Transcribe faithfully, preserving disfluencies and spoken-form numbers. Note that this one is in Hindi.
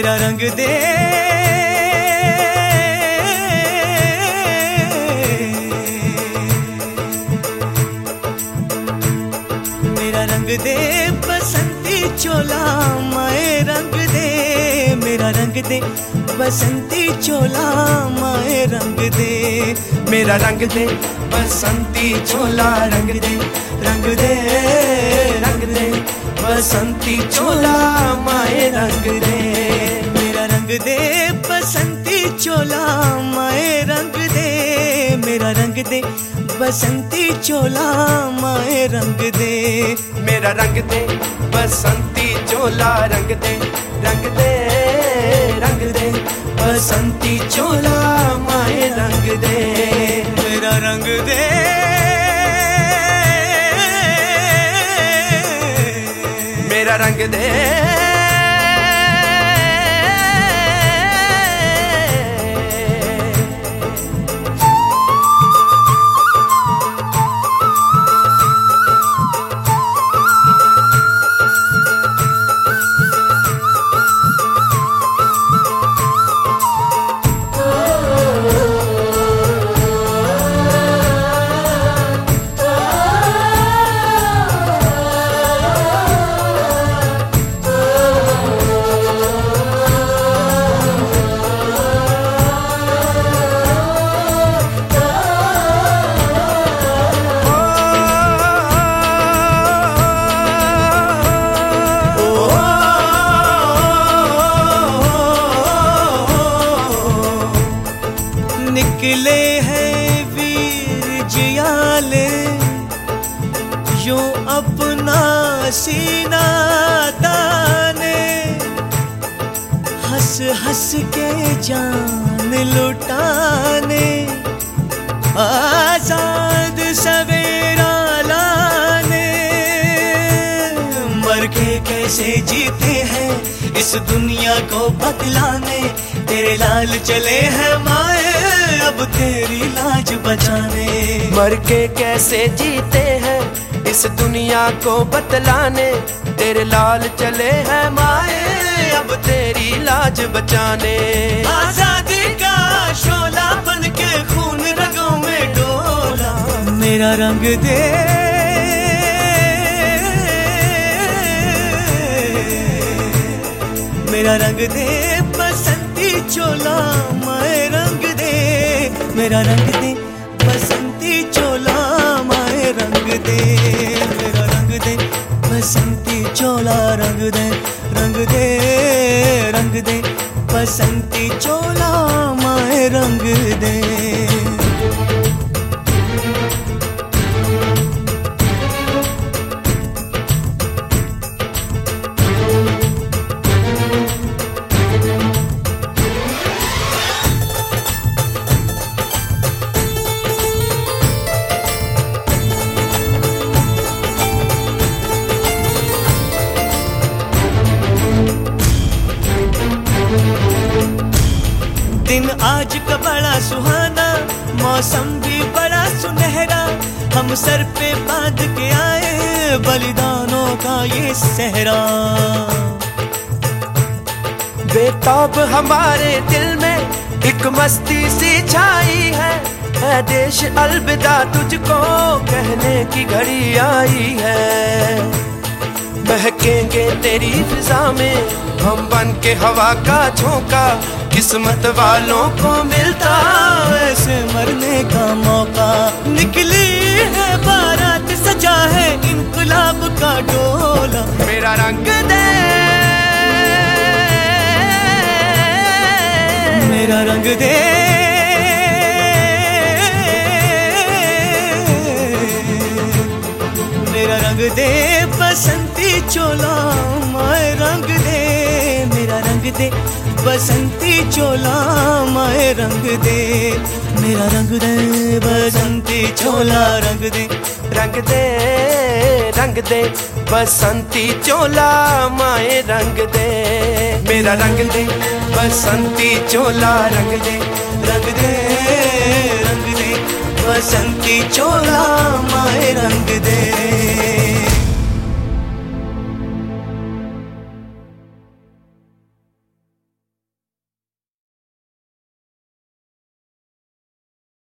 मेरा रंग दे, मेरा रंग दे बसंती चोला माए रंग दे, मेरा रंग दे बसंती चोला माए रंग दे, मेरा रंग दे बसंती चोला रंग दे, रंग दे रंग दे बसंती चोला माए रंग दे, मेरा रंग दे बसंती चोला माए रंग दे, मेरा रंग दे बसंती चोला माए रंग दे, मेरा रंग दे बसंती चोला रंग दे, रंग दे रंग दे बसंती चोला माए रंग दे, मेरा रंग दे, मेरा रंग दे, निकले हैं वीर जियाले यूं अपना सीना ताने, हंस हंस के जान लुटाने, आजाद सवेरा लाने, मर के कैसे जीते हैं इस दुनिया को बदलाने, तेरे लाल चले हैं माए अब तेरी लाज बचाने, मर के कैसे जीते हैं इस दुनिया को बतलाने, तेरे लाल चले हैं माए अब तेरी लाज बचाने, आजादी का शोला बन के खून रगों में डोला, मेरा रंग दे, मेरा रंग दे बसंती चोला माए रंग दे, मेरा रंग दे बसंती चोला माए रंग दे, मेरा रंग दे बसंती चोला रंग दे, रंग दे रंग दे बसंती चोला माए रंग दे। दिन आज का बड़ा सुहाना, मौसम भी बड़ा सुनहरा, हम सर पे बांध के आए बलिदानों का ये सहरा, बेताब हमारे दिल में एक मस्ती सी छाई है, है देश अलविदा तुझको कहने की घड़ी आई है, महकेंगे तेरी फिजा में हम बन के हवा का झोंका, किस्मत वालों को मिलता ऐसे मरने का मौका, निकली है बारात सजा है इनकलाब का डोला, मेरा रंग दे, मेरा रंग दे, मेरा रंग दे बसंती चोला माए रंग दे, मेरा रंग दे बसंती चोला माए रंग दे, मेरा रंग दे बसंती चोला रंग दे, रंग दे रंग दे बसंती चोला माए रंग दे, मेरा रंग दे बसंती चोला रंग दे, रंग दे रंग दे बसंती चोला माए